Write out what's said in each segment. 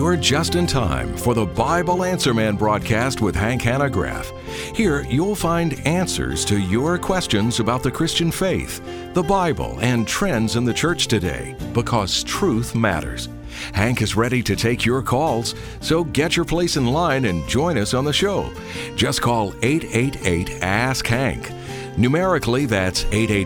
You're just in time for the Bible Answer Man broadcast with Hank Hanegraaff. Here, you'll find answers to your questions about the Christian faith, the Bible, and trends in the church today, because truth matters. Hank is ready to take your calls, so get your place in line and join us on the show. Just call 888-ASK-HANK. Numerically, that's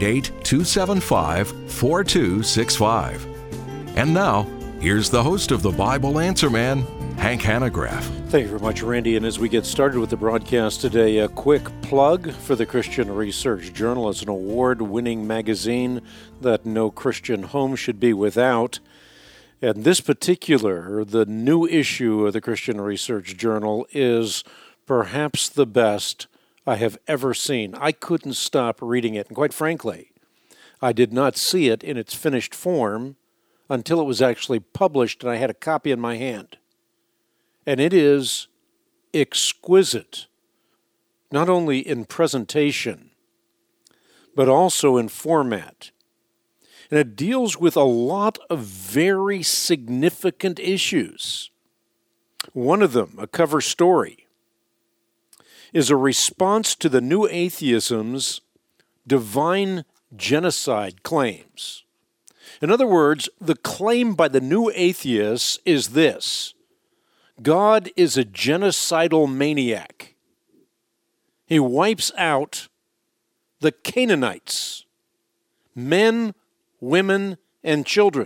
888-275-4265. And now, here's the host of the Bible Answer Man, Hank Hanegraaff. Thank you very much, Randy. And as we get started with the broadcast today, a quick plug for the Christian Research Journal. It's an award-winning magazine that no Christian home should be without. And this particular, the new issue of the Christian Research Journal, is perhaps the best I have ever seen. I couldn't stop reading it. And quite frankly, I did not see it in its finished form until it was actually published and I had a copy in my hand. And it is exquisite, not only in presentation, but also in format. And it deals with a lot of very significant issues. One of them, a cover story, is a response to the New Atheism's divine genocide claims. In other words, the claim by the New Atheists is this: God is a genocidal maniac. He wipes out the Canaanites, men, women, and children.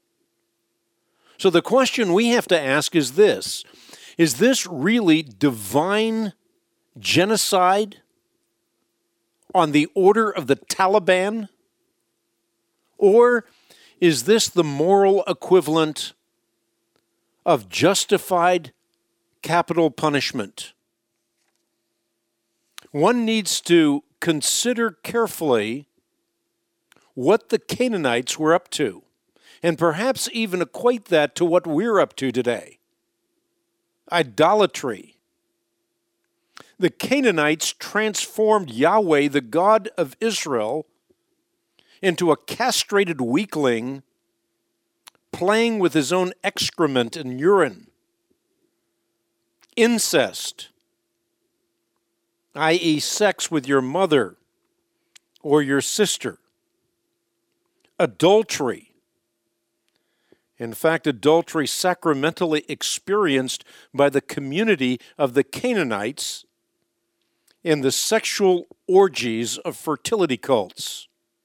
So the question we have to ask is this: is this really divine genocide on the order of the Taliban? Or is this the moral equivalent of justified capital punishment? One needs to consider carefully what the Canaanites were up to, and perhaps even equate that to what we're up to today. Idolatry. The Canaanites transformed Yahweh, the God of Israel, into a castrated weakling playing with his own excrement and urine. Incest, i.e. sex with your mother or your sister. Adultery. In fact, adultery sacramentally experienced by the community of the Canaanites in the sexual orgies of fertility cults.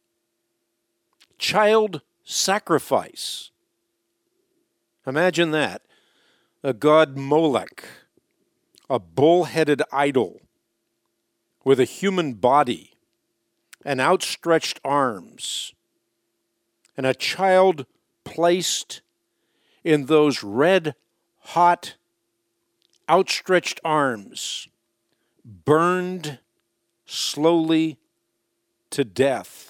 Child sacrifice. Imagine that. A god Molech, a bull-headed idol with a human body and outstretched arms, and a child placed in those red-hot, outstretched arms, burned slowly to death.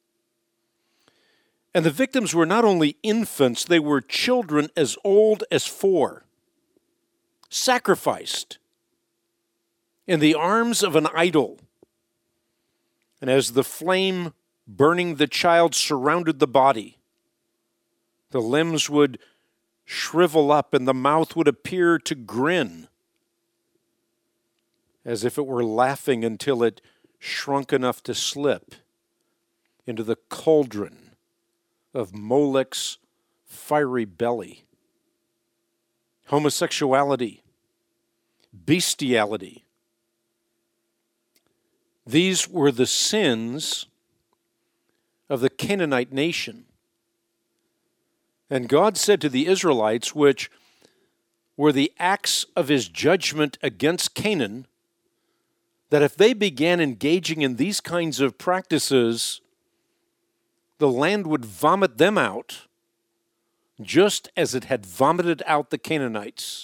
And the victims were not only infants, they were children as old as 4, sacrificed in the arms of an idol. And as the flame burning the child surrounded the body, the limbs would shrivel up and the mouth would appear to grin, as if it were laughing until it shrunk enough to slip into the cauldron of Molech's fiery belly. Homosexuality, bestiality. These were the sins of the Canaanite nation. And God said to the Israelites, which were the acts of his judgment against Canaan, that if they began engaging in these kinds of practices, the land would vomit them out, just as it had vomited out the Canaanites.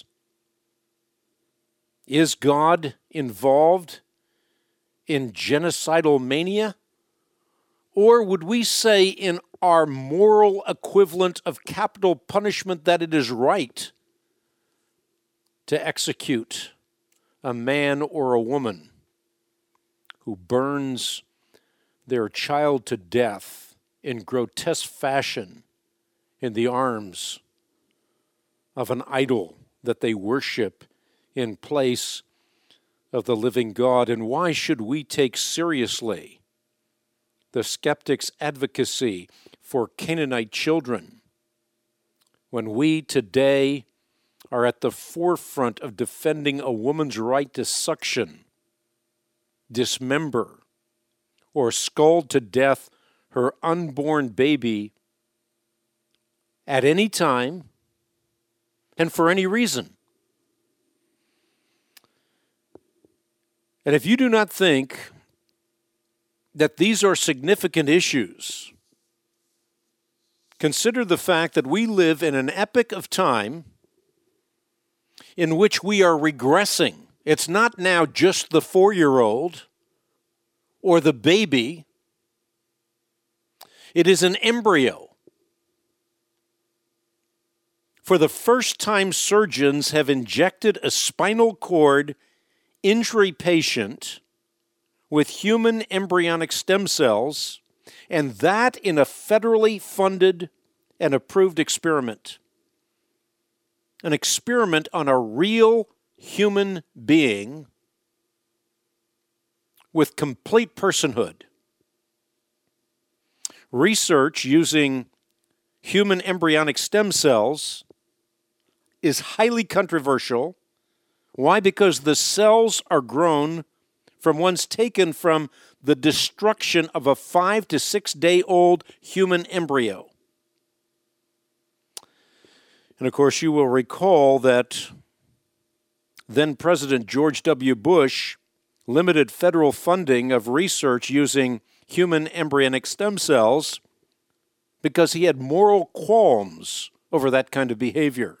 Is God involved in genocidal mania? Or would we say in our moral equivalent of capital punishment that it is right to execute a man or a woman who burns their child to death in grotesque fashion in the arms of an idol that they worship in place of the living God? And why should we take seriously the skeptic's advocacy for Canaanite children when we today are at the forefront of defending a woman's right to suction, dismember, or scald to death her unborn baby at any time and for any reason? And if you do not think that these are significant issues, consider the fact that we live in an epoch of time in which we are regressing. It's not now just the 4-year-old or the baby. It is an embryo. For the first time, surgeons have injected a spinal cord injury patient with human embryonic stem cells, and that in a federally funded and approved experiment. An experiment on a real human being with complete personhood. Research using human embryonic stem cells is highly controversial. Why? Because the cells are grown from ones taken from the destruction of a 5 to 6 day old human embryo. And of course, you will recall that then President George W. Bush limited federal funding of research using human embryonic stem cells because he had moral qualms over that kind of behavior.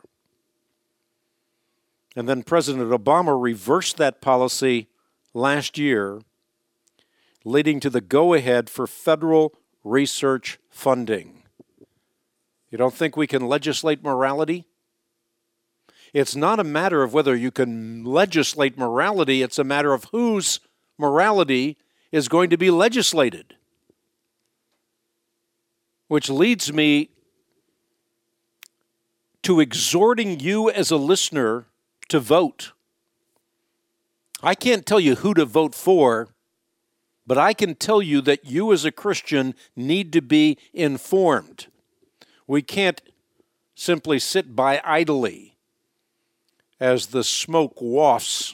And then President Obama reversed that policy last year, leading to the go-ahead for federal research funding. You don't think we can legislate morality? It's not a matter of whether you can legislate morality, it's a matter of whose morality is going to be legislated. Which leads me to exhorting you as a listener to vote. I can't tell you who to vote for, but I can tell you that you as a Christian need to be informed. We can't simply sit by idly as the smoke wafts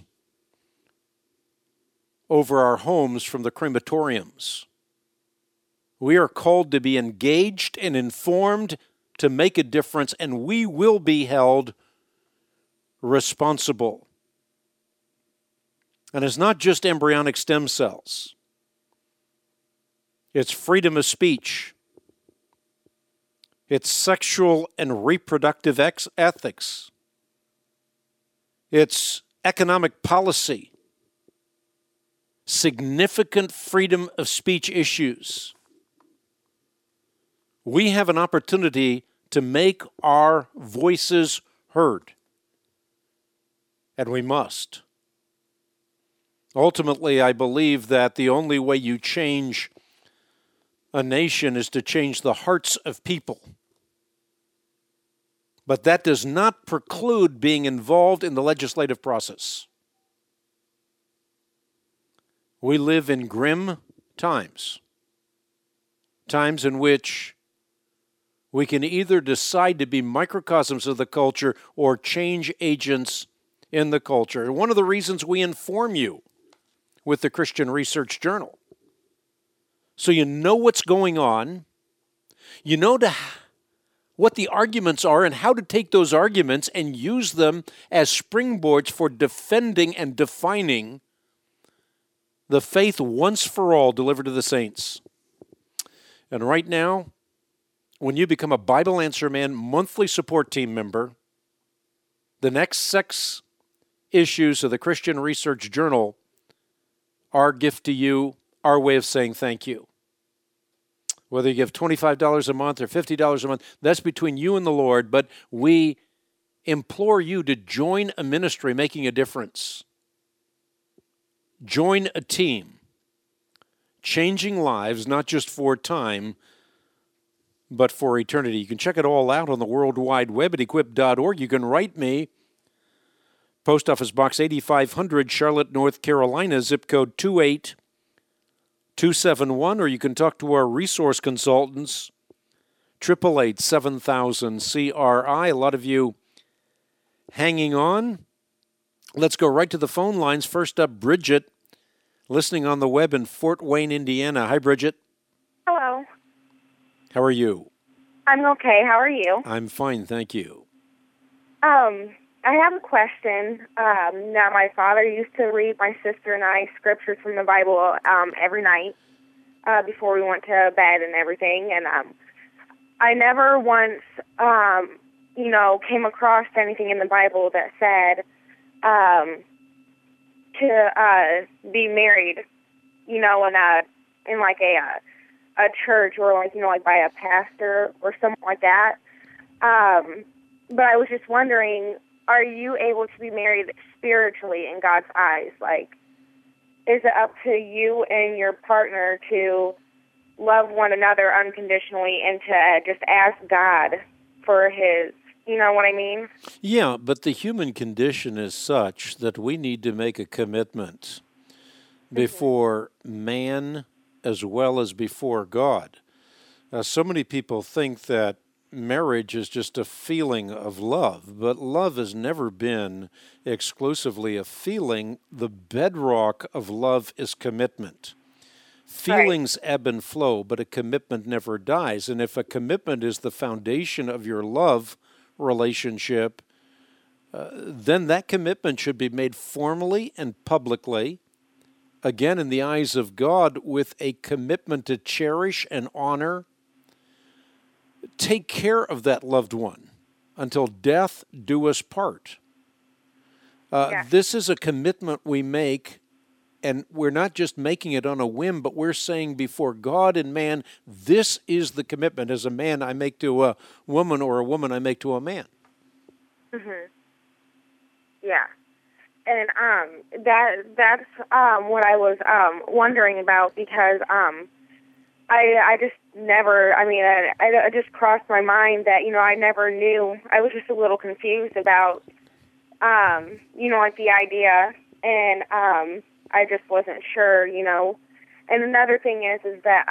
over our homes from the crematoriums. We are called to be engaged and informed to make a difference, and we will be held responsible. And it's not just embryonic stem cells. It's freedom of speech. It's sexual and reproductive ethics. It's economic policy. Significant freedom of speech issues. We have an opportunity to make our voices heard. And we must. Ultimately, I believe that the only way you change a nation is to change the hearts of people. But that does not preclude being involved in the legislative process. We live in grim times. Times in which we can either decide to be microcosms of the culture or change agents in the culture. And one of the reasons we inform you with the Christian Research Journal, so you know what's going on, you know what the arguments are and how to take those arguments and use them as springboards for defending and defining the faith once for all delivered to the saints. And right now, when you become a Bible Answer Man monthly support team member, the next 6 issues of the Christian Research Journal, our gift to you, our way of saying thank you. Whether you give $25 a month or $50 a month, that's between you and the Lord, but we implore you to join a ministry making a difference. Join a team, changing lives, not just for time, but for eternity. You can check it all out on the World Wide Web at equip.org. You can write me, Post Office Box 8500, Charlotte, North Carolina, zip code 28271, or you can talk to our resource consultants, 888-7000-CRI. A lot of you hanging on. Let's go right to the phone lines. First up, Bridget, listening on the web in Fort Wayne, Indiana. Hi, Bridget. Hello. How are you? I'm okay. How are you? I'm fine, thank you. I have a question. Now, my father used to read my sister and I scriptures from the Bible every night before we went to bed and everything. And I never once, came across anything in the Bible that said to be married, in like a church or like by a pastor or something like that. But I was just wondering, are you able to be married spiritually in God's eyes? Like, is it up to you and your partner to love one another unconditionally and to just ask God for his, you know what I mean? Yeah, but the human condition is such that we need to make a commitment before man as well as before God. So many people think that marriage is just a feeling of love, but love has never been exclusively a feeling. The bedrock of love is commitment. Feelings ebb and flow, but a commitment never dies. And if a commitment is the foundation of your love relationship, then that commitment should be made formally and publicly, again in the eyes of God, with a commitment to cherish and honor, take care of that loved one until death do us part. This is a commitment we make, and we're not just making it on a whim, but we're saying before God and man, this is the commitment. As a man I make to a woman, or a woman I make to a man. Mm-hmm. Yeah. And that's what I was wondering about, because I just never, I just crossed my mind that, I never knew. I was just a little confused about, like the idea, and I just wasn't sure, And another thing is that,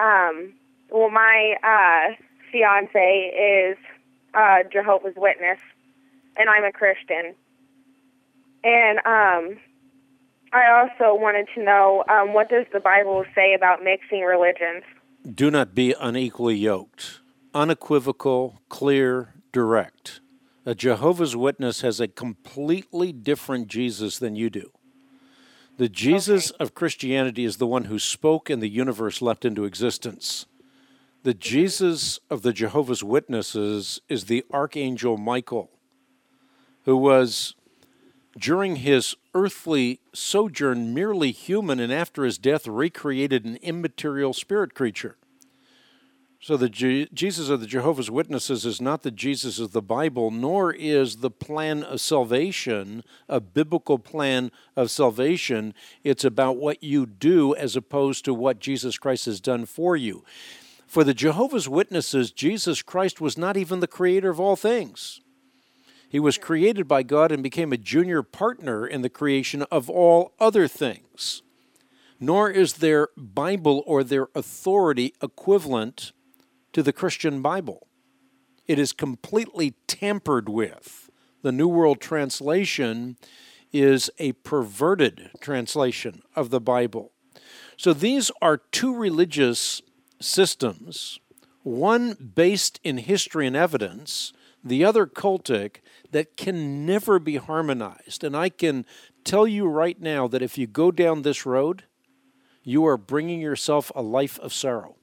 my fiance is Jehovah's Witness, and I'm a Christian. And I also wanted to know, what does the Bible say about mixing religions? Do not be unequally yoked. Unequivocal, clear, direct. A Jehovah's Witness has a completely different Jesus than you do. The Jesus of Christianity is the one who spoke and the universe leapt into existence. The Jesus of the Jehovah's Witnesses is the Archangel Michael, who was, during his earthly sojourn, merely human, and after his death recreated an immaterial spirit creature. So the Jesus of the Jehovah's Witnesses is not the Jesus of the Bible, nor is the plan of salvation a biblical plan of salvation. It's about what you do as opposed to what Jesus Christ has done for you. For the Jehovah's Witnesses, Jesus Christ was not even the creator of all things. He was created by God and became a junior partner in the creation of all other things. Nor is their Bible or their authority equivalent to the Christian Bible. It is completely tampered with. The New World Translation is a perverted translation of the Bible. So these are two religious systems, one based in history and evidence, the other cultic, that can never be harmonized. And I can tell you right now that if you go down this road, you are bringing yourself a life of sorrow.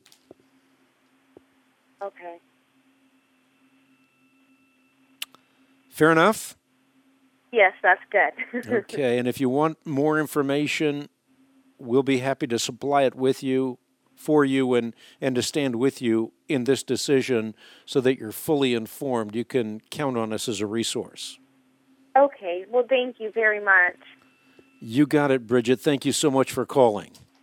Okay. Fair enough? Yes, that's good. Okay, and if you want more information, we'll be happy to supply it with you, for you, and to stand with you in this decision so that you're fully informed. You can count on us as a resource. Okay, well, thank you very much. You got it, Bridget. Thank you so much for calling.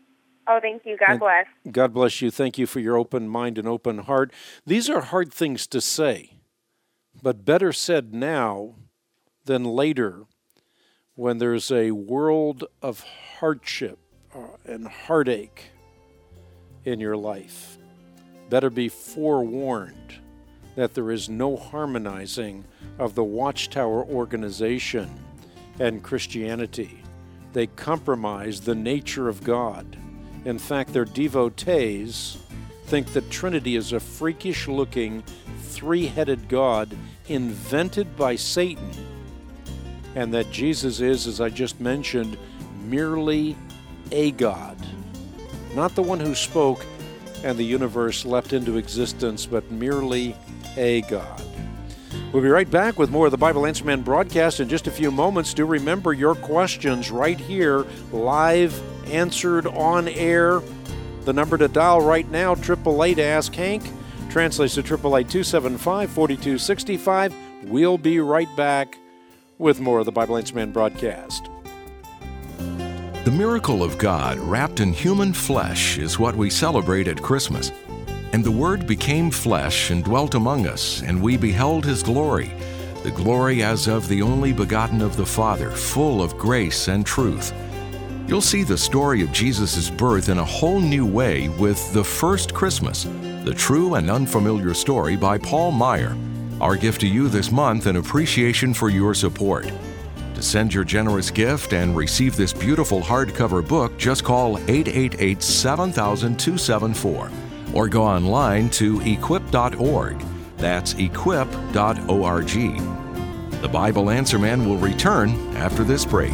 Oh, thank you. God bless. God bless you. Thank you for your open mind and open heart. These are hard things to say, but better said now than later when there's a world of hardship and heartache in your life. Better be forewarned that there is no harmonizing of the Watchtower organization and Christianity. They compromise the nature of God. In fact, their devotees think that Trinity is a freakish-looking, three-headed God invented by Satan, and that Jesus is, as I just mentioned, merely a God. Not the one who spoke and the universe leapt into existence, but merely a God. We'll be right back with more of the Bible Answer Man broadcast in just a few moments. Do remember your questions right here, live, answered on air. The number to dial right now, 888 Ask Hank, translates to 888-275-4265. We'll be right back with more of the Bible Answer Man broadcast. The miracle of God wrapped in human flesh is what we celebrate at Christmas. And the Word became flesh and dwelt among us, and we beheld His glory, the glory as of the only begotten of the Father, full of grace and truth. You'll see the story of Jesus' birth in a whole new way with The First Christmas, the true and unfamiliar story by Paul Meyer. Our gift to you this month in appreciation for your support. To send your generous gift and receive this beautiful hardcover book, just call 888-7000-274 or go online to equip.org. That's equip.org. The Bible Answer Man will return after this break.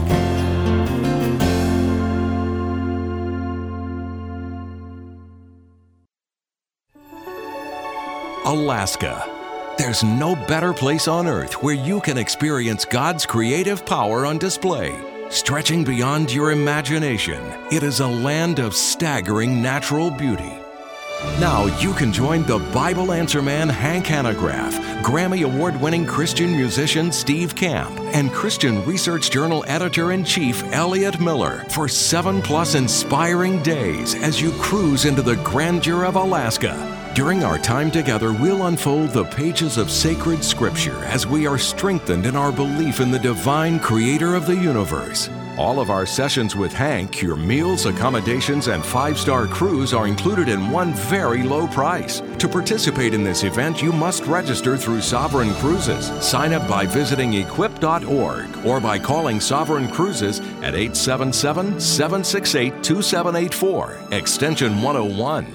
Alaska. There's no better place on earth where you can experience God's creative power on display. Stretching beyond your imagination, it is a land of staggering natural beauty. Now you can join the Bible Answer Man Hank Hanegraaff, Grammy Award-winning Christian musician Steve Camp, and Christian Research Journal Editor-in-Chief Elliot Miller for 7+ inspiring days as you cruise into the grandeur of Alaska. During our time together, we'll unfold the pages of sacred scripture as we are strengthened in our belief in the divine creator of the universe. All of our sessions with Hank, your meals, accommodations, and 5-star cruise are included in one very low price. To participate in this event, you must register through Sovereign Cruises. Sign up by visiting equip.org or by calling Sovereign Cruises at 877-768-2784, extension 101.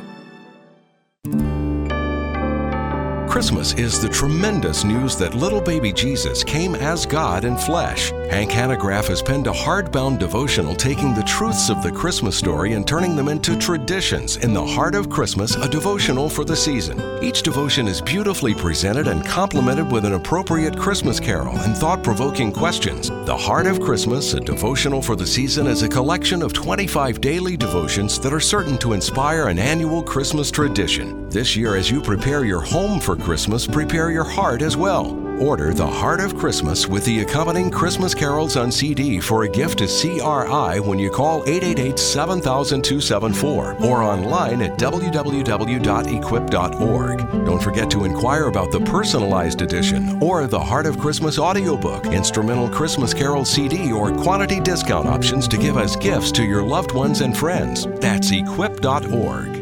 Christmas is the tremendous news that little baby Jesus came as God in flesh. Hank Hanegraaff has penned a hardbound devotional taking the truths of the Christmas story and turning them into traditions in the Heart of Christmas, a devotional for the season. Each devotion is beautifully presented and complemented with an appropriate Christmas carol and thought-provoking questions. The Heart of Christmas, a devotional for the season, is a collection of 25 daily devotions that are certain to inspire an annual Christmas tradition. This year, as you prepare your home for Christmas, prepare your heart as well. Order The Heart of Christmas with the accompanying Christmas carols on CD for a gift to CRI when you call 888-7000-274 or online at www.equip.org. Don't forget to inquire about the personalized edition or the Heart of Christmas audiobook, instrumental Christmas carol CD, or quantity discount options to give as gifts to your loved ones and friends. That's equip.org.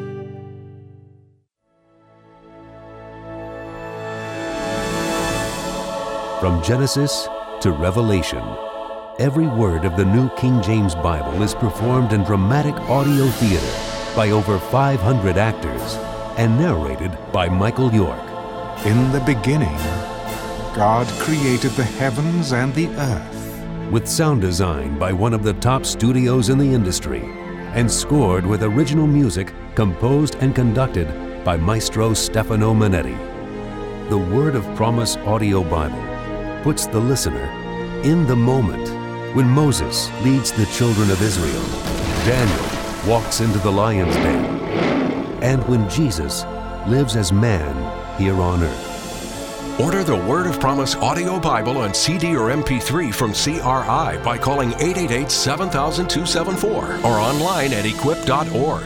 From Genesis to Revelation, every word of the New King James Bible is performed in dramatic audio theater by over 500 actors and narrated by Michael York. In the beginning, God created the heavens and the earth. With sound design by one of the top studios in the industry and scored with original music composed and conducted by Maestro Stefano Manetti. The Word of Promise Audio Bible puts the listener in the moment when Moses leads the children of Israel, Daniel walks into the lion's den, and when Jesus lives as man here on earth. Order the Word of Promise audio Bible on CD or MP3 from CRI by calling 888-7000-274 or online at equip.org.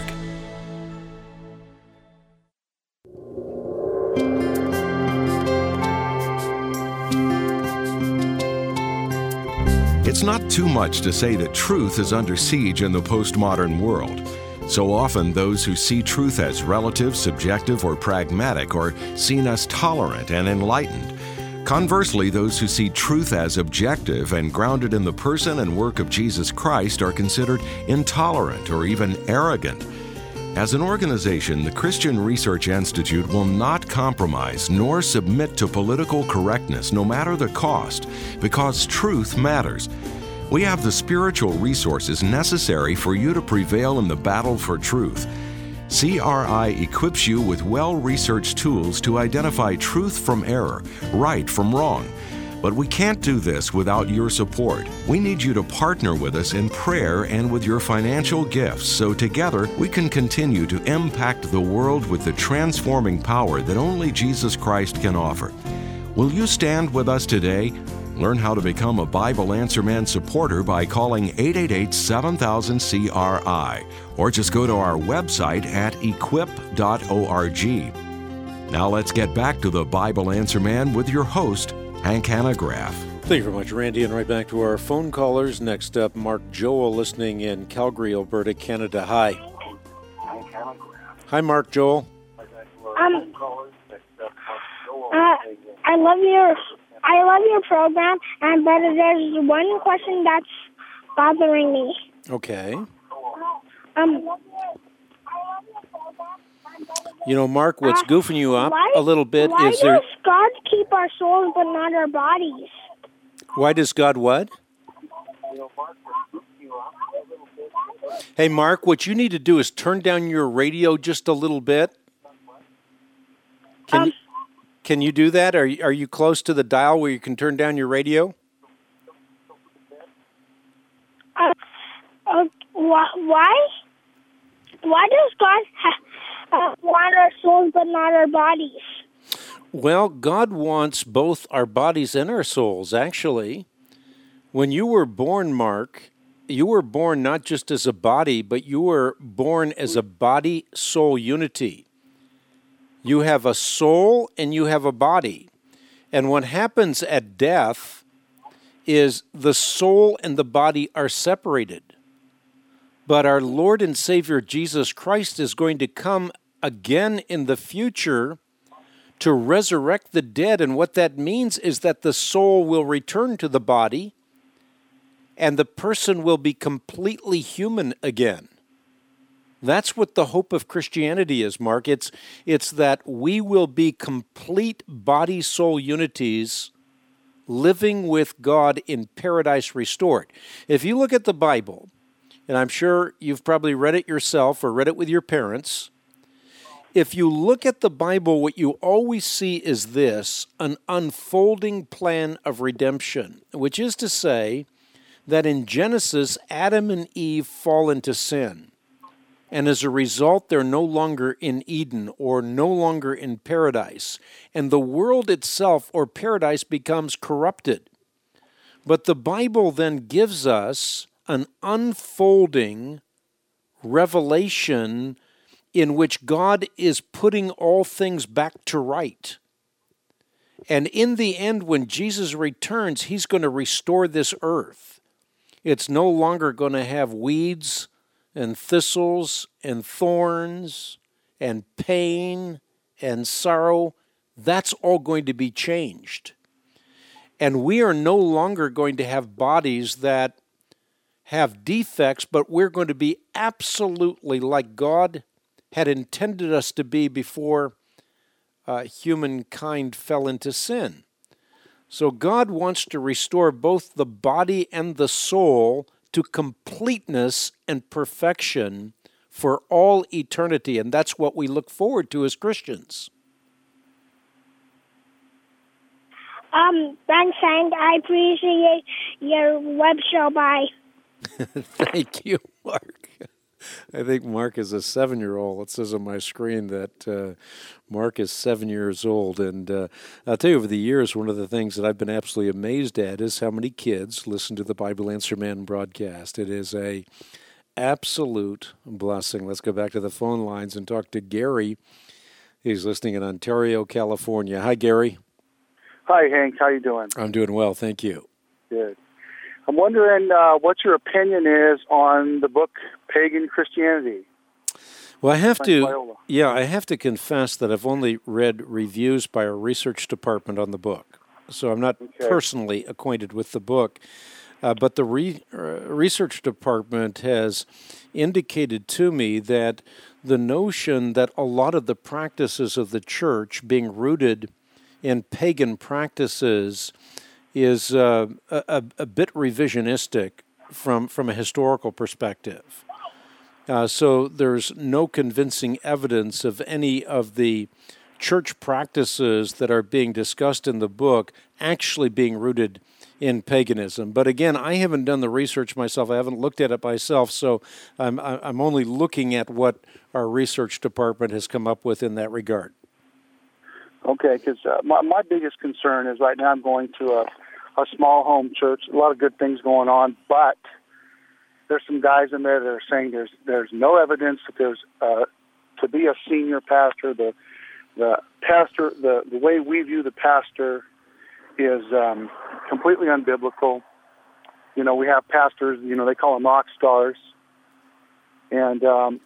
It's not too much to say that truth is under siege in the postmodern world. So often, those who see truth as relative, subjective, or pragmatic are seen as tolerant and enlightened. Conversely, those who see truth as objective and grounded in the person and work of Jesus Christ are considered intolerant or even arrogant. As an organization, the Christian Research Institute will not compromise nor submit to political correctness, no matter the cost, because truth matters. We have the spiritual resources necessary for you to prevail in the battle for truth. CRI equips you with well-researched tools to identify truth from error, right from wrong. But we can't do this without your support. We need you to partner with us in prayer and with your financial gifts so together we can continue to impact the world with the transforming power that only Jesus Christ can offer. Will you stand with us today? Learn how to become a Bible Answer Man supporter by calling 888-7000-CRI or just go to our website at equip.org. Now let's get back to the Bible Answer Man with your host, Hank Hanegraaff. Thank you very much, Randy. And right back to our phone callers. Next up, Mark Joel, listening in Calgary, Alberta, Canada. Hi. Hi, Mark Joel. I love your program, but there's one question that's bothering me. Okay. You know, Mark, what's goofing you up a little bit is there... Why does God keep our souls but not our bodies? Why does God what? Hey, Mark, what you need to do is turn down your radio just a little bit. Can you do that? Are you close to the dial where you can turn down your radio? Why? Why does God want our souls but not our bodies? Well, God wants both our bodies and our souls, actually. When you were born, Mark, you were born not just as a body, but you were born as a body-soul unity. You have a soul and you have a body. And what happens at death is the soul and the body are separated. But our Lord and Savior Jesus Christ is going to come again in the future to resurrect the dead. And what that means is that the soul will return to the body and the person will be completely human again. That's what the hope of Christianity is, Mark. It's that we will be complete body-soul unities living with God in paradise restored. If you look at the Bible, and I'm sure you've probably read it yourself or read it with your parents, if you look at the Bible, what you always see is this, an unfolding plan of redemption, which is to say that in Genesis, Adam and Eve fall into sin. And as a result, they're no longer in Eden or no longer in paradise. And the world itself, or paradise, becomes corrupted. But the Bible then gives us an unfolding revelation in which God is putting all things back to right. And in the end, when Jesus returns, he's going to restore this earth. It's no longer going to have weeds and thistles and thorns and pain and sorrow. That's all going to be changed. And we are no longer going to have bodies that have defects, but we're going to be absolutely like God had intended us to be before humankind fell into sin. So God wants to restore both the body and the soul to completeness and perfection for all eternity, and that's what we look forward to as Christians. Thanks, Hank. I appreciate your web show. Bye. Thank you, Mark. I think Mark is a 7-year-old. It says on my screen that Mark is 7 years old. And I'll tell you, over the years, one of the things that I've been absolutely amazed at is how many kids listen to the Bible Answer Man broadcast. It is a absolute blessing. Let's go back to the phone lines and talk to Gary. He's listening in Ontario, California. Hi, Gary. Hi, Hank. How you doing? I'm doing well, thank you. Good. I'm wondering what your opinion is on the book Pagan Christianity. Well, I have to confess that I've only read reviews by our research department on the book, so I'm not personally acquainted with the book. But the research department has indicated to me that the notion that a lot of the practices of the church being rooted in pagan practices is a bit revisionistic from a historical perspective. So there's no convincing evidence of any of the church practices that are being discussed in the book actually being rooted in paganism. But again, I haven't done the research myself. I haven't looked at it myself, so I'm only looking at what our research department has come up with in that regard. Okay, because my biggest concern is right now I'm going to a small home church, a lot of good things going on, but there's some guys in there that are saying there's no evidence that there's to be a senior pastor. The pastor, the way we view the pastor is completely unbiblical. You know, we have pastors, you know, they call them rock stars, and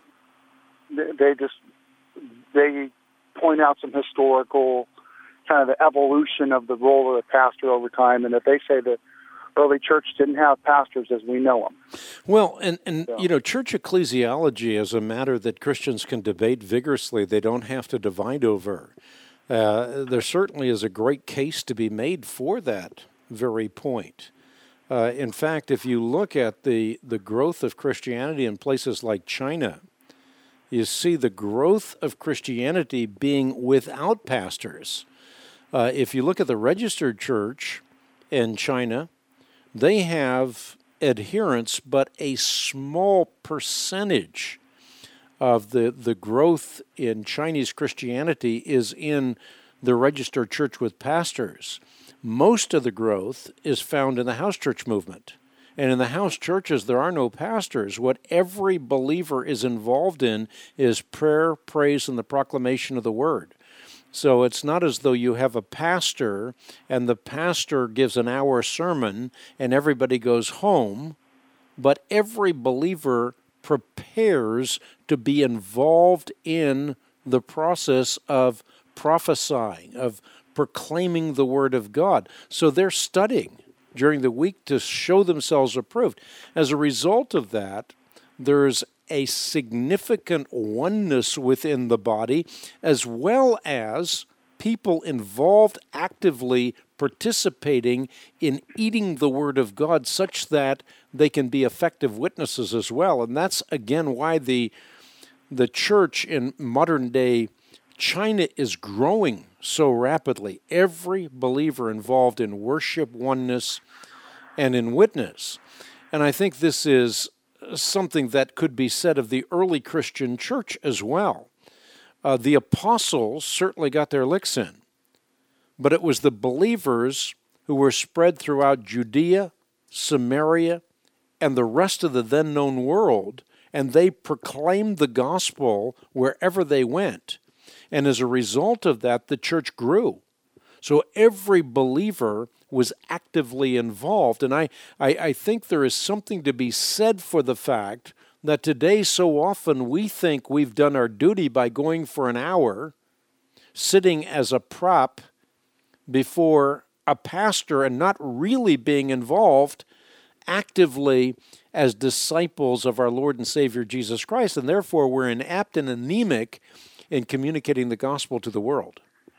they point out some historical kind of the evolution of the role of the pastor over time, and that they say the early church didn't have pastors as we know them. Well, and you know, church ecclesiology is a matter that Christians can debate vigorously. They don't have to divide over. There certainly is a great case to be made for that very point. In fact, if you look at the growth of Christianity in places like China, you see the growth of Christianity being without pastors. If you look at the registered church in China, they have adherents, but a small percentage of the growth in Chinese Christianity is in the registered church with pastors. Most of the growth is found in the house church movement. And in the house churches, there are no pastors. What every believer is involved in is prayer, praise, and the proclamation of the word. So it's not as though you have a pastor and the pastor gives an hour sermon and everybody goes home, but every believer prepares to be involved in the process of prophesying, of proclaiming the word of God. So they're studying during the week to show themselves approved. As a result of that, there's a significant oneness within the body, as well as people involved actively participating in eating the Word of God such that they can be effective witnesses as well. And that's, again, why the church in modern-day China is growing so rapidly. Every believer involved in worship, oneness, and in witness. And I think this is something that could be said of the early Christian church as well. The apostles certainly got their licks in, but it was the believers who were spread throughout Judea, Samaria, and the rest of the then known world, and they proclaimed the gospel wherever they went. And as a result of that, the church grew. So every believer was actively involved. And I think there is something to be said for the fact that today so often we think we've done our duty by going for an hour, sitting as a prop before a pastor and not really being involved actively as disciples of our Lord and Savior Jesus Christ. And therefore we're inapt and anemic in communicating the gospel to the world.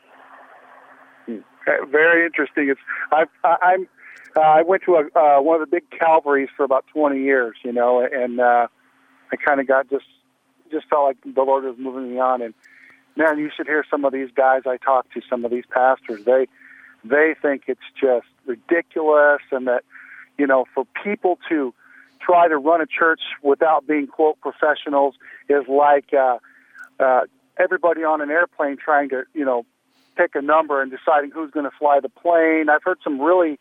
Very interesting. I went to one of the big Calvaries for about 20 years, you know, and I kind of got just felt like the Lord was moving me on. And man, you should hear some of these guys I talk to, some of these pastors. They think it's just ridiculous, and that, you know, for people to try to run a church without being, quote, professionals is like everybody on an airplane trying to, pick a number and deciding who's going to fly the plane. I've heard some really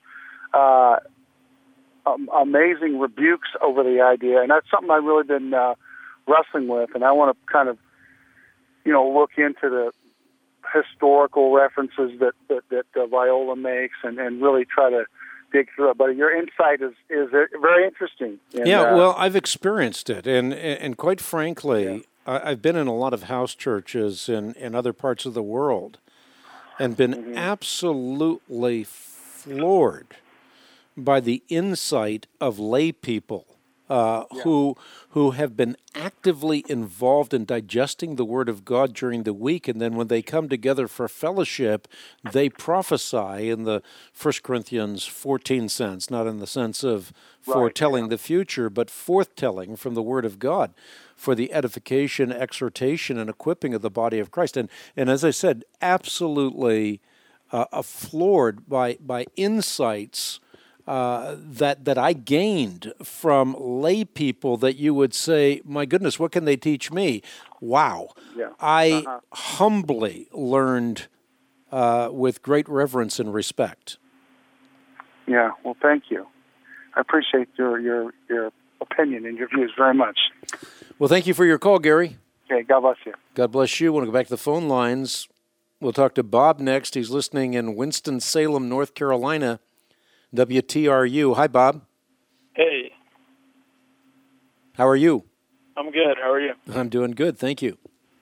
amazing rebukes over the idea, and that's something I've really been wrestling with, and I want to kind of, look into the historical references that Viola makes and really try to dig through it. But your insight is very interesting. And, well, I've experienced it, and quite frankly, I've been in a lot of house churches in other parts of the world and been absolutely floored by the insight of lay people who have been actively involved in digesting the Word of God during the week, and then when they come together for fellowship, they prophesy in the 1 Corinthians 14 sense, not in the sense of foretelling the future, but forthtelling from the Word of God for the edification, exhortation, and equipping of the body of Christ. And as I said, absolutely floored by insights that I gained from lay people that you would say, my goodness, what can they teach me? Wow. Yeah. I humbly learned with great reverence and respect. Yeah, well, thank you. I appreciate your opinion and your views very much. Well, thank you for your call, Gary. Okay, God bless you. God bless you. I want to go back to the phone lines. We'll talk to Bob next. He's listening in Winston-Salem, North Carolina. WTRU. Hi, Bob. Hey. How are you? I'm good. How are you? I'm doing good. Thank you.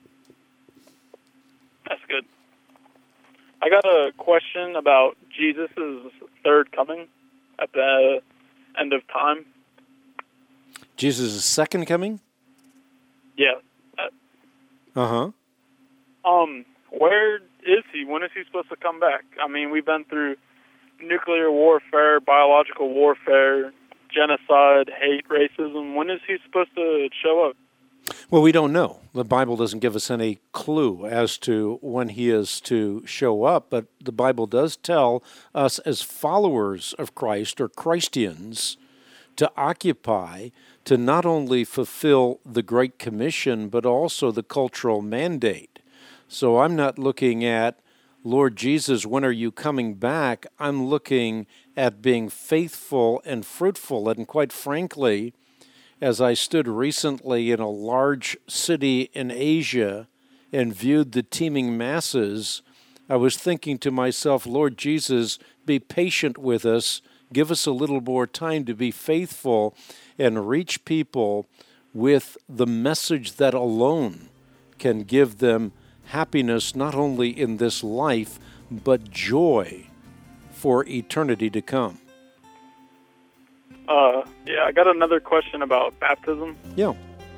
That's good. I got a question about Jesus' third coming at the end of time. Jesus' second coming? Yeah. Where is he? When is he supposed to come back? I mean, we've been through nuclear warfare, biological warfare, genocide, hate, racism. When is he supposed to show up? Well, we don't know. The Bible doesn't give us any clue as to when he is to show up, but the Bible does tell us as followers of Christ or Christians to occupy, to not only fulfill the Great Commission, but also the cultural mandate. So I'm not looking at, Lord Jesus, when are you coming back? I'm looking at being faithful and fruitful. And quite frankly, as I stood recently in a large city in Asia and viewed the teeming masses, I was thinking to myself, Lord Jesus, be patient with us. Give us a little more time to be faithful and reach people with the message that alone can give them happiness not only in this life, but joy for eternity to come. I got another question about baptism. Yeah.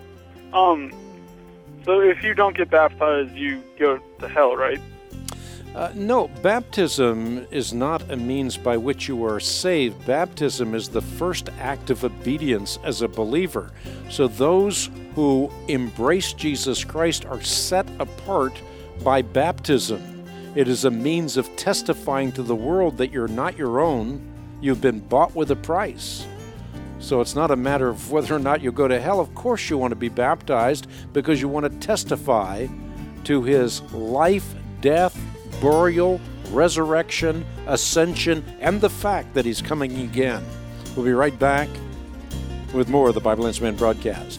So if you don't get baptized, you go to hell, right? No, baptism is not a means by which you are saved. Baptism is the first act of obedience as a believer. So those who embrace Jesus Christ are set apart by baptism. It is a means of testifying to the world that you're not your own. You've been bought with a price. So it's not a matter of whether or not you go to hell. Of course you want to be baptized because you want to testify to his life, death, burial, resurrection, ascension, and the fact that he's coming again. We'll be right back with more of the Bible Answer Man broadcast.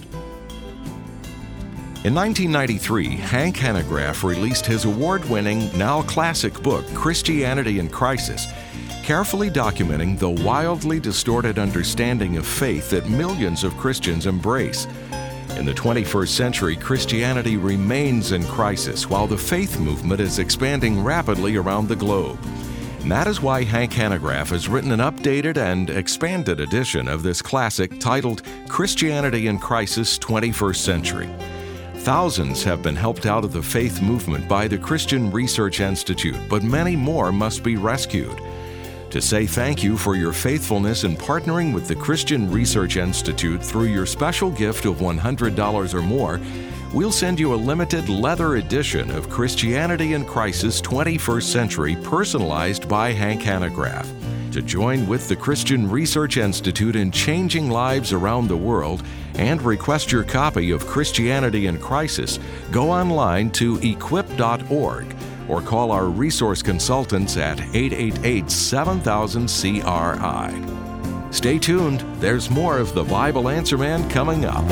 In 1993, Hank Hanegraaff released his award-winning, now classic book, Christianity in Crisis, carefully documenting the wildly distorted understanding of faith that millions of Christians embrace. In the 21st century, Christianity remains in crisis while the faith movement is expanding rapidly around the globe. And that is why Hank Hanegraaff has written an updated and expanded edition of this classic titled Christianity in Crisis, 21st Century. Thousands have been helped out of the faith movement by the Christian Research Institute, but many more must be rescued. To say thank you for your faithfulness in partnering with the Christian Research Institute through your special gift of $100 or more, we'll send you a limited leather edition of Christianity in Crisis 21st Century personalized by Hank Hanegraaff. To join with the Christian Research Institute in changing lives around the world and request your copy of Christianity in Crisis, go online to equip.org or call our resource consultants at 888-7000-CRI. Stay tuned. There's more of the Bible Answer Man coming up.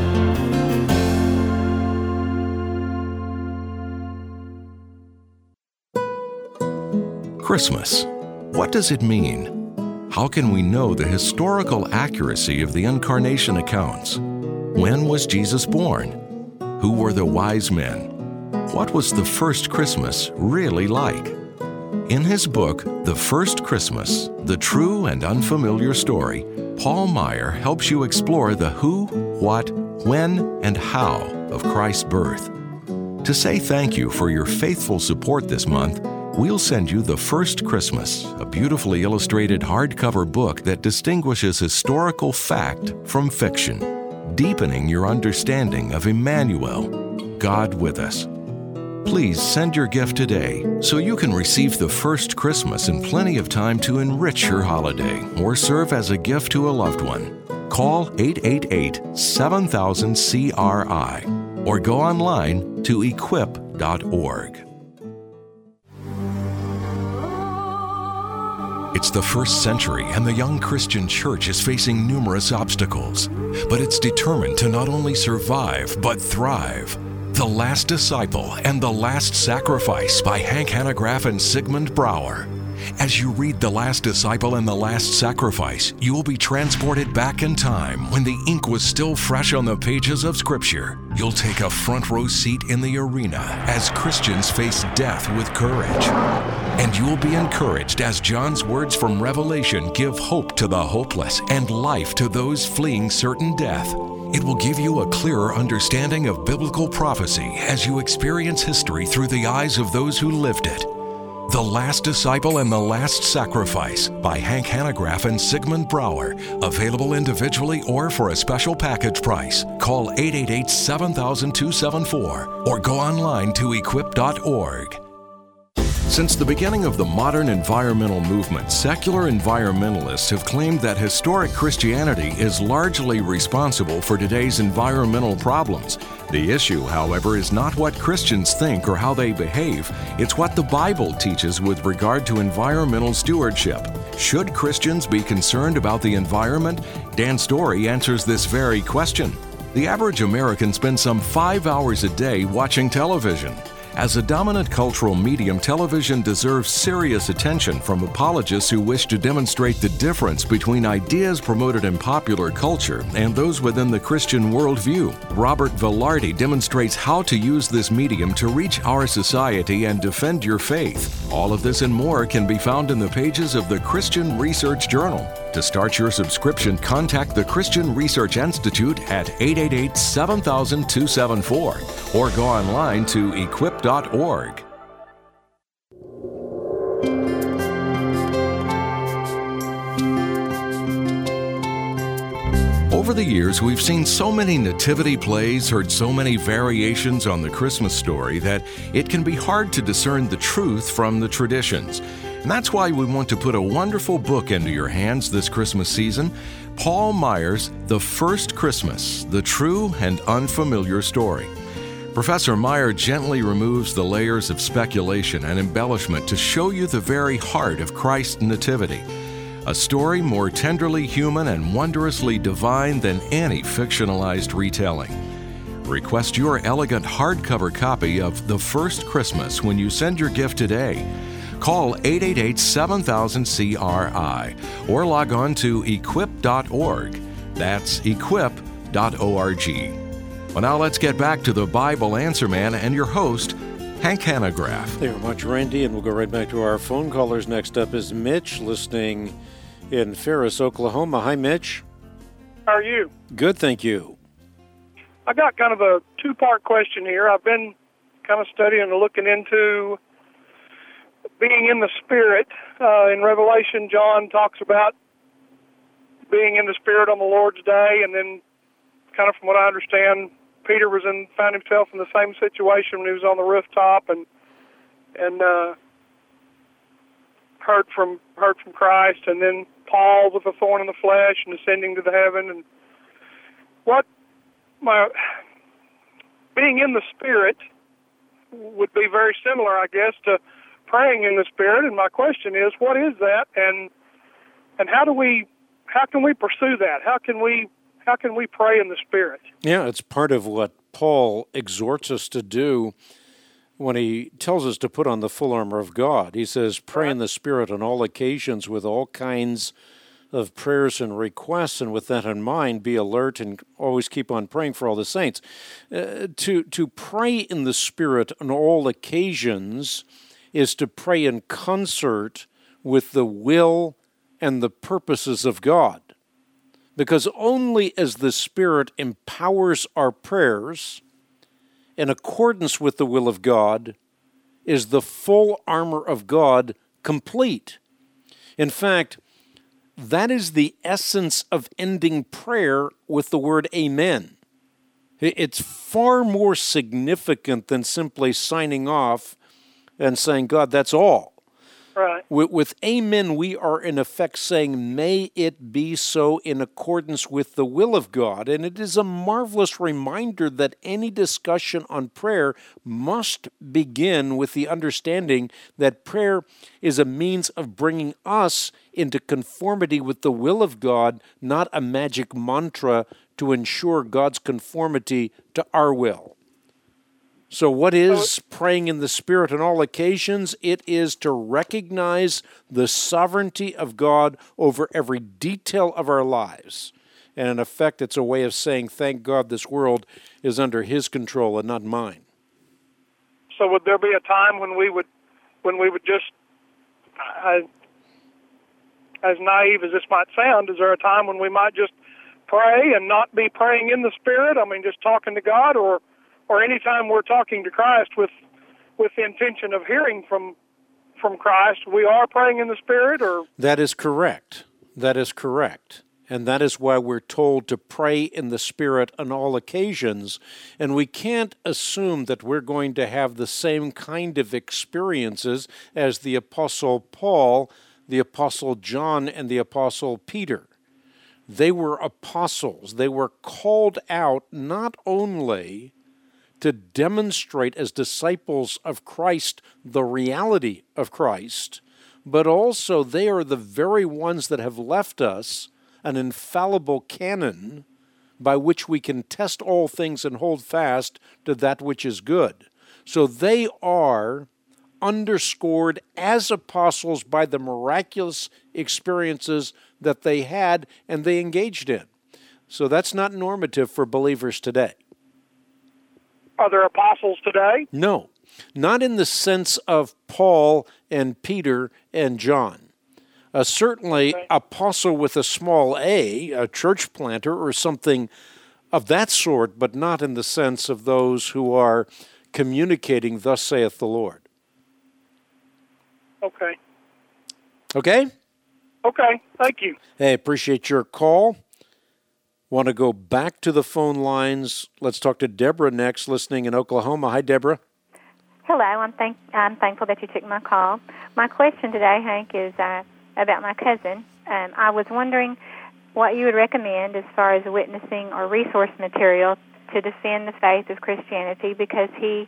Christmas. What does it mean? How can we know the historical accuracy of the incarnation accounts? When was Jesus born? Who were the wise men? What was the first Christmas really like? In his book, The First Christmas, The True and Unfamiliar Story, Paul Maier helps you explore the who, what, when, and how of Christ's birth. To say thank you for your faithful support this month, we'll send you The First Christmas, a beautifully illustrated hardcover book that distinguishes historical fact from fiction, deepening your understanding of Emmanuel, God with us. Please send your gift today so you can receive The First Christmas in plenty of time to enrich your holiday or serve as a gift to a loved one. Call 888-7000-CRI or go online to equip.org. It's the first century, and the young Christian church is facing numerous obstacles, but it's determined to not only survive, but thrive. The Last Disciple and the Last Sacrifice by Hank Hanegraaff and Sigmund Brouwer. As you read The Last Disciple and the Last Sacrifice, you will be transported back in time when the ink was still fresh on the pages of Scripture. You'll take a front row seat in the arena as Christians face death with courage. And you'll be encouraged as John's words from Revelation give hope to the hopeless and life to those fleeing certain death. It will give you a clearer understanding of biblical prophecy as you experience history through the eyes of those who lived it. The Last Disciple and the Last Sacrifice by Hank Hanegraaff and Sigmund Brouwer. Available individually or for a special package price. Call 888-7000-274 or go online to equip.org. Since the beginning of the modern environmental movement, secular environmentalists have claimed that historic Christianity is largely responsible for today's environmental problems. The issue, however, is not what Christians think or how they behave. It's what the Bible teaches with regard to environmental stewardship. Should Christians be concerned about the environment? Dan Story answers this very question. The average American spends some 5 hours a day watching television. As a dominant cultural medium, television deserves serious attention from apologists who wish to demonstrate the difference between ideas promoted in popular culture and those within the Christian worldview. Robert Velarde demonstrates how to use this medium to reach our society and defend your faith. All of this and more can be found in the pages of the Christian Research Journal. To start your subscription, contact the Christian Research Institute at 888-7000-274 or go online to equip.org. Over the years, we've seen so many nativity plays, heard so many variations on the Christmas story that it can be hard to discern the truth from the traditions. And that's why we want to put a wonderful book into your hands this Christmas season, Paul Maier's The First Christmas, The True and Unfamiliar Story. Professor Maier gently removes the layers of speculation and embellishment to show you the very heart of Christ's nativity. A story more tenderly human and wondrously divine than any fictionalized retelling. Request your elegant hardcover copy of The First Christmas when you send your gift today. Call 888-7000-CRI or log on to equip.org. That's equip.org. Well, now let's get back to the Bible Answer Man and your host, Hank Hanegraaff. Thank you very much, Randy, and we'll go right back to our phone callers. Next up is Mitch, listening in Ferris, Oklahoma. Hi, Mitch. How are you? Good, thank you. I got kind of a two-part question here. I've been kind of studying and looking into being in the Spirit. In Revelation, John talks about being in the Spirit on the Lord's Day, and then kind of from what I understand, Peter found himself in the same situation when he was on the rooftop, and heard from Christ, and then Paul with the thorn in the flesh and ascending to the heaven, and being in the Spirit would be very similar, I guess, to praying in the Spirit. And my question is, what is that, and how can we pursue that? How can we pray in the Spirit? Yeah, it's part of what Paul exhorts us to do when he tells us to put on the full armor of God. He says, pray in the Spirit on all occasions with all kinds of prayers and requests, and with that in mind, be alert and always keep on praying for all the saints. To pray in the Spirit on all occasions is to pray in concert with the will and the purposes of God. Because only as the Spirit empowers our prayers in accordance with the will of God is the full armor of God complete. In fact, that is the essence of ending prayer with the word amen. It's far more significant than simply signing off and saying, God, that's all. Right. With amen, we are in effect saying, may it be so in accordance with the will of God. And it is a marvelous reminder that any discussion on prayer must begin with the understanding that prayer is a means of bringing us into conformity with the will of God, not a magic mantra to ensure God's conformity to our will. So what is praying in the Spirit on all occasions? It is to recognize the sovereignty of God over every detail of our lives. And in effect, it's a way of saying, thank God this world is under His control and not mine. So would there be a time when we would just, as naive as this might sound, is there a time when we might just pray and not be praying in the Spirit? I mean, just talking to God, or any time we're talking to Christ with the intention of hearing from Christ, we are praying in the Spirit? Or that is correct. That is correct. And that is why we're told to pray in the Spirit on all occasions. And we can't assume that we're going to have the same kind of experiences as the Apostle Paul, the Apostle John, and the Apostle Peter. They were apostles. They were called out not only to demonstrate as disciples of Christ the reality of Christ, but also they are the very ones that have left us an infallible canon by which we can test all things and hold fast to that which is good. So they are underscored as apostles by the miraculous experiences that they had and they engaged in. So that's not normative for believers today. Are there apostles today? No, not in the sense of Paul and Peter and John. Certainly, apostle with a small a church planter or something of that sort, but not in the sense of those who are communicating, thus saith the Lord. Okay. Okay? Okay, thank you. Hey, appreciate your call. Want to go back to the phone lines. Let's talk to Deborah next, listening in Oklahoma. Hi, Deborah. Hello. I'm thankful that you took my call. My question today, Hank, is about my cousin. I was wondering what you would recommend as far as witnessing or resource material to defend the faith of Christianity, because he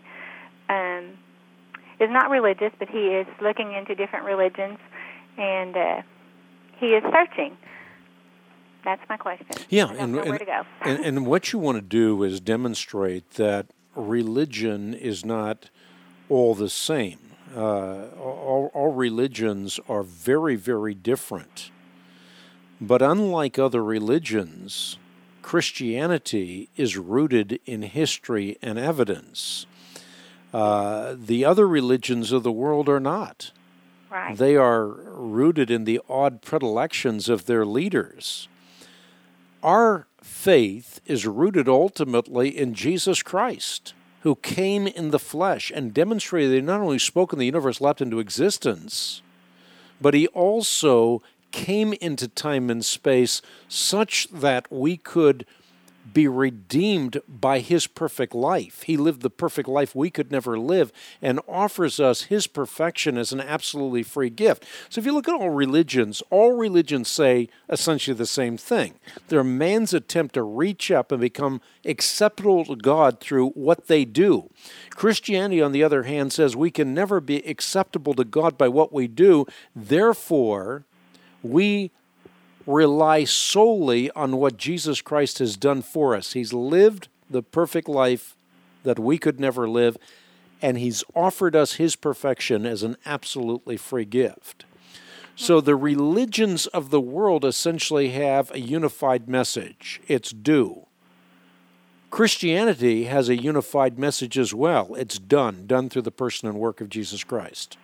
is not religious, but he is looking into different religions, and he is searching. That's my question. Yeah, I don't know where to go. and what you want to do is demonstrate that religion is not all the same. All religions are very, very different. But unlike other religions, Christianity is rooted in history and evidence. The other religions of the world are not. Right. They are rooted in the odd predilections of their leaders. Our faith is rooted ultimately in Jesus Christ, who came in the flesh and demonstrated that he not only spoke and the universe leapt into existence, but he also came into time and space such that we could be redeemed by his perfect life. He lived the perfect life we could never live and offers us his perfection as an absolutely free gift. So if you look at all religions say essentially the same thing. They're man's attempt to reach up and become acceptable to God through what they do. Christianity, on the other hand, says we can never be acceptable to God by what we do. Therefore, we rely solely on what Jesus Christ has done for us. He's lived the perfect life that we could never live, and he's offered us his perfection as an absolutely free gift. So the religions of the world essentially have a unified message. It's do. Christianity has a unified message as well. It's done through the person and work of Jesus Christ.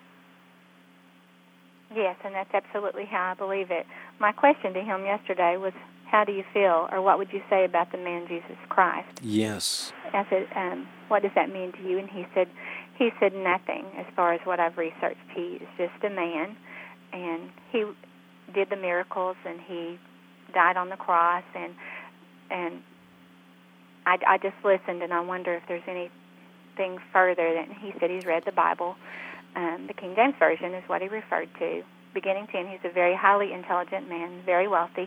Yes, and that's absolutely how I believe it. My question to him yesterday was, how do you feel, or what would you say about the man Jesus Christ? Yes. I said, what does that mean to you? And he said nothing as far as what I've researched. He is just a man, and he did the miracles, and he died on the cross, and I just listened, and I wonder if there's anything further. That he said he's read the Bible. The King James Version is what he referred to. Beginning to end, he's a very highly intelligent man, very wealthy.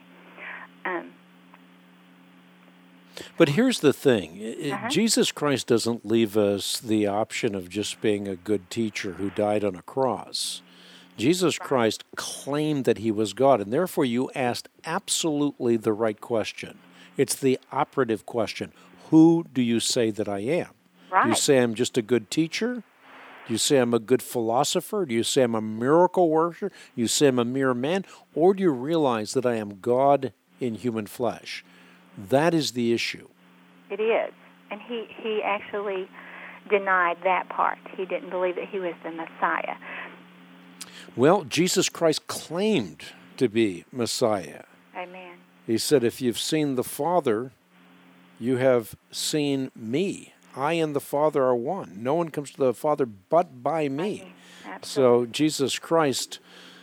But here's the thing. Jesus Christ doesn't leave us the option of just being a good teacher who died on a cross. Jesus Christ claimed that he was God, and therefore you asked absolutely the right question. It's the operative question. Who do you say that I am? Right. Do you say I'm just a good teacher? Do you say I'm a good philosopher? Do you say I'm a miracle worker? Do you say I'm a mere man? Or do you realize that I am God in human flesh? That is the issue. It is. And he actually denied that part. He didn't believe that he was the Messiah. Well, Jesus Christ claimed to be Messiah. Amen. He said, if you've seen the Father, you have seen me. I and the Father are one. No one comes to the Father but by me. So Jesus Christ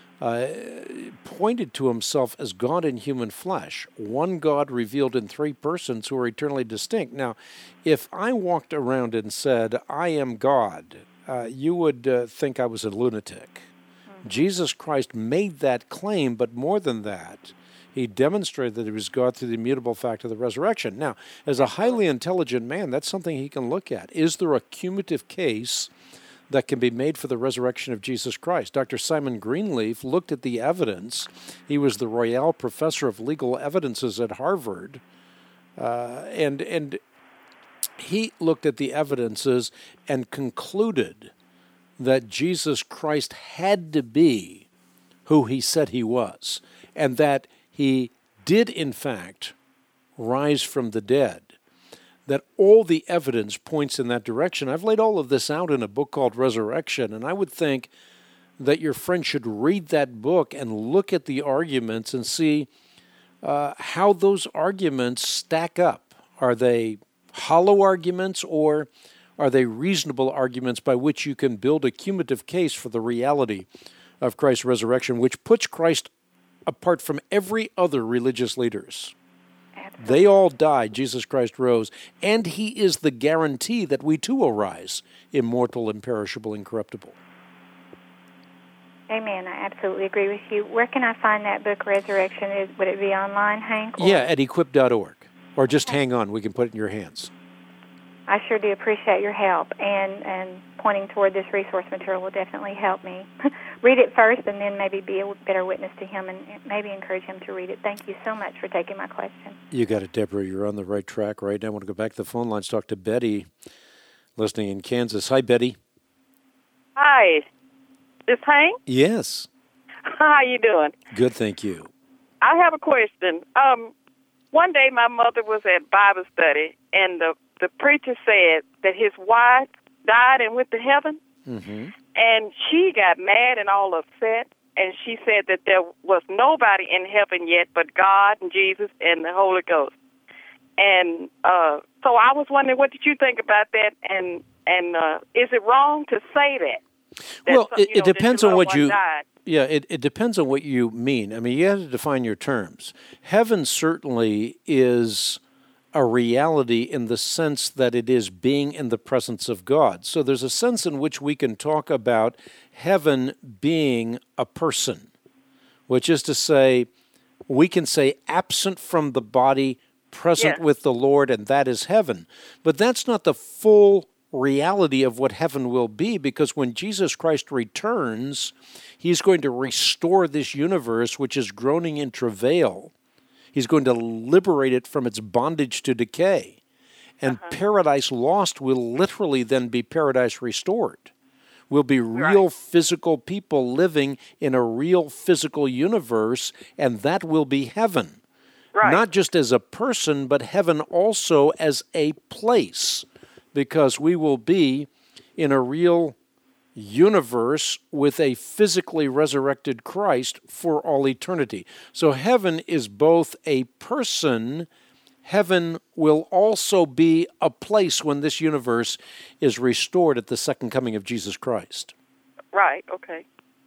pointed to himself as God in human flesh, one God revealed in three persons who are eternally distinct. Now, if I walked around and said, I am God, you would think I was a lunatic. Jesus Christ made that claim, but more than that, he demonstrated that he was God through the immutable fact of the resurrection. Now, as a highly intelligent man, that's something he can look at. Is there a cumulative case that can be made for the resurrection of Jesus Christ? Dr. Simon Greenleaf looked at the evidence. He was the Royal Professor of Legal Evidences at Harvard, and he looked at the evidences and concluded that Jesus Christ had to be who he said he was, and that he did, in fact, rise from the dead, that all the evidence points in that direction. I've laid all of this out in a book called Resurrection, and I would think that your friend should read that book and look at the arguments and see how those arguments stack up. Are they hollow arguments, or are they reasonable arguments by which you can build a cumulative case for the reality of Christ's resurrection, which puts Christ apart from every other religious leaders? Absolutely. They all died, Jesus Christ rose, and he is the guarantee that we too will rise, immortal, imperishable, incorruptible. Amen. I absolutely agree with you. Where can I find that book, Resurrection? Would it be online, Hank? Yeah, at equip.org. Or just hang on, we can put it in your hands. I sure do appreciate your help, and pointing toward this resource material will definitely help me. Read it first, and then maybe be a better witness to him, and maybe encourage him to read it. Thank you so much for taking my question. You got it, Deborah. You're on the right track right now. I want to go back to the phone lines, talk to Betty, listening in Kansas. Hi, Betty. Hi. This Hank? Yes. How you doing? Good, thank you. I have a question. One day my mother was at Bible study, and the preacher said that his wife died and went to heaven. Mm-hmm. And she got mad and all upset, and she said that there was nobody in heaven yet but God and Jesus and the Holy Ghost. And so I was wondering, what did you think about that? And is it wrong to say that? Well, it depends on what you. Died? Yeah, it depends on what you mean. I mean, you have to define your terms. Heaven certainly is a reality in the sense that it is being in the presence of God. So there's a sense in which we can talk about heaven being a person, which is to say, we can say absent from the body, present with the Lord, and that is heaven. But that's not the full reality of what heaven will be, because when Jesus Christ returns, he's going to restore this universe which is groaning in travail. He's going to liberate it from its bondage to decay. And paradise lost will literally then be paradise restored. We'll be real physical people living in a real physical universe, and that will be heaven. Not just as a person, but heaven also as a place, because we will be in a real universe with a physically resurrected Christ for all eternity. So heaven is both a person. Heaven will also be a place when this universe is restored at the second coming of Jesus Christ. Right, okay.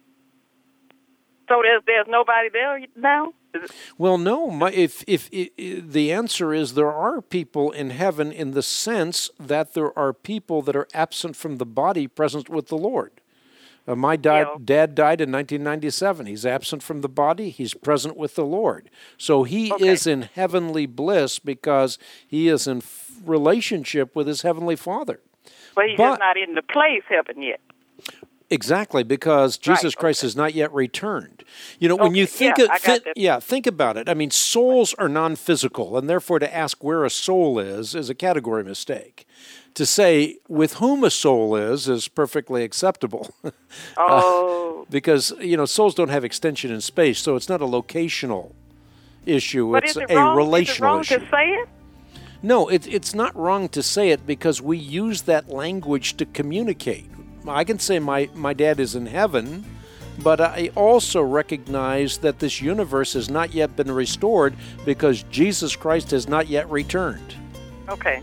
So there's nobody there now? Well, no. If the answer is there are people in heaven in the sense that there are people that are absent from the body, present with the Lord. My dad died in 1997. He's absent from the body. He's present with the Lord. So he is in heavenly bliss because he is in relationship with his heavenly Father. But he's just not in the place heaven yet. Exactly, because Jesus Christ has not yet returned. You know, when you think think about it. I mean, souls are non-physical, and therefore to ask where a soul is a category mistake. To say with whom a soul is perfectly acceptable. Because, you know, souls don't have extension in space, so it's not a locational issue. But it's is it a wrong? relational Is it wrong issue. to say it? No, it's not wrong to say it because we use that language to communicate. I can say my dad is in heaven, but I also recognize that this universe has not yet been restored because Jesus Christ has not yet returned. Okay.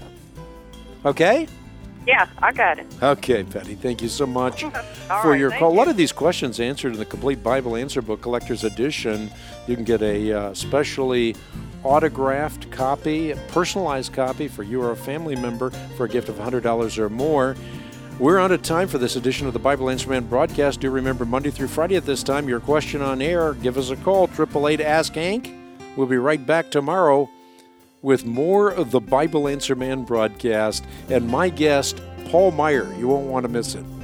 Okay? Yeah, I got it. Okay, Patty, thank you so much for your call. A lot of these questions answered in the Complete Bible Answer Book Collector's Edition. You can get a specially autographed copy, a personalized copy for you or a family member for a gift of $100 or more. We're out of time for this edition of the Bible Answer Man broadcast. Do remember, Monday through Friday at this time, your question on air. Give us a call, 888-ASK-HANK. We'll be right back tomorrow with more of the Bible Answer Man broadcast and my guest, Paul Meyer. You won't want to miss it.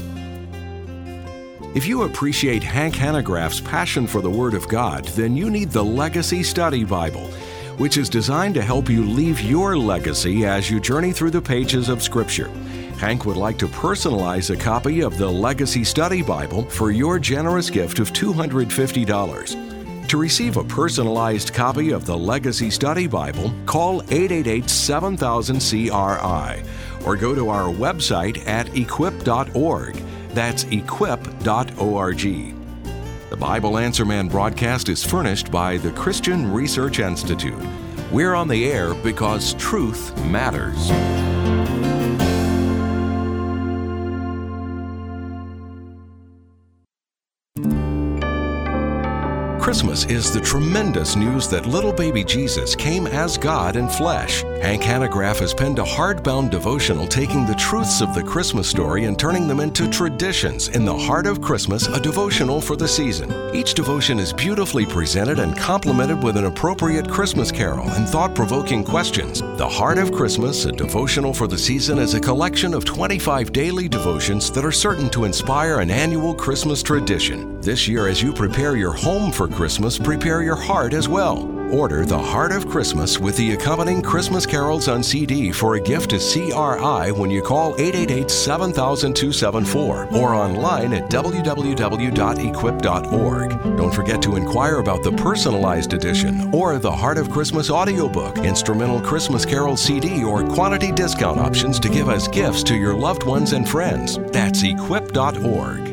If you appreciate Hank Hanegraaff's passion for the Word of God, then you need the Legacy Study Bible, which is designed to help you leave your legacy as you journey through the pages of Scripture. Hank would like to personalize a copy of the Legacy Study Bible for your generous gift of $250. To receive a personalized copy of the Legacy Study Bible, call 888-7000-CRI or go to our website at equip.org. That's equip.org. The Bible Answer Man broadcast is furnished by the Christian Research Institute. We're on the air because truth matters. Christmas is the tremendous news that little baby Jesus came as God in flesh. Hank Hanegraaff has penned a hardbound devotional taking the truths of the Christmas story and turning them into traditions in the Heart of Christmas, a devotional for the season. Each devotion is beautifully presented and complemented with an appropriate Christmas carol and thought-provoking questions. The Heart of Christmas, a devotional for the season, is a collection of 25 daily devotions that are certain to inspire an annual Christmas tradition. This year, as you prepare your home for Christmas, prepare your heart as well. Order The Heart of Christmas with the accompanying Christmas carols on CD for a gift to CRI when you call 888-7000-274 or online at www.equip.org. Don't forget to inquire about the personalized edition or the Heart of Christmas audiobook, instrumental Christmas carol CD, or quantity discount options to give as gifts to your loved ones and friends. That's equip.org.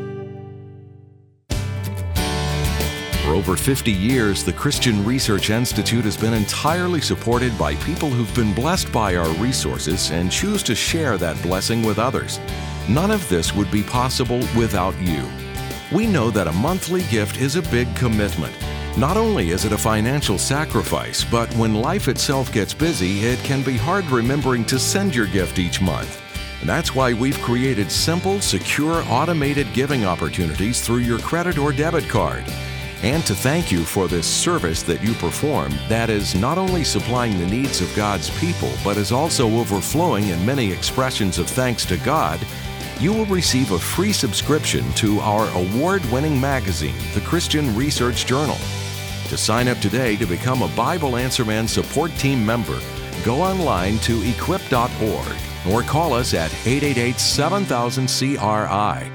For over 50 years, the Christian Research Institute has been entirely supported by people who've been blessed by our resources and choose to share that blessing with others. None of this would be possible without you. We know that a monthly gift is a big commitment, Not only is it a financial sacrifice, but when life itself gets busy, it can be hard remembering to send your gift each month. And that's why we've created simple, secure, automated giving opportunities through your credit or debit card. And to thank you for this service that you perform that is not only supplying the needs of God's people, but is also overflowing in many expressions of thanks to God, you will receive a free subscription to our award-winning magazine, the Christian Research Journal. To sign up today to become a Bible Answer Man support team member, go online to equip.org or call us at 888-7000-CRI.